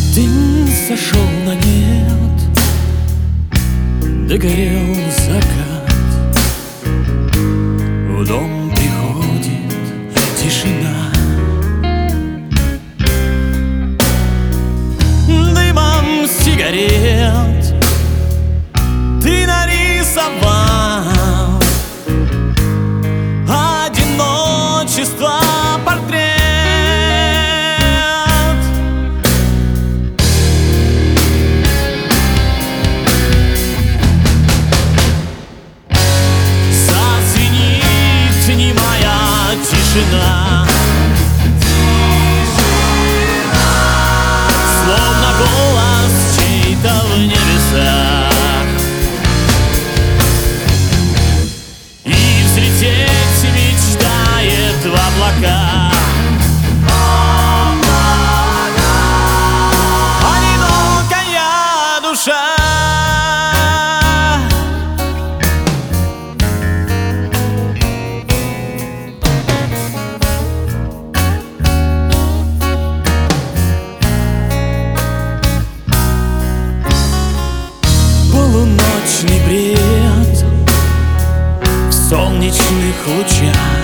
День сошел на нет, догорел закат. В дом приходит тишина. Дымом сигарет ты нарисовал одиночество портрет. Зазвенит немая тишина, словно голос чей-то в небесах. И взлететь мечтает в облака. Одинокая душа. Полуночный бред в солнечных лучах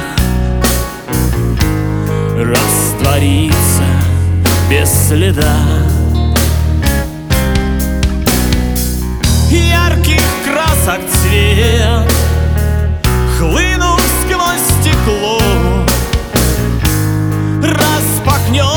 растворится без следа. Ярких красок цвет, хлынув сквозь стекло, распахнет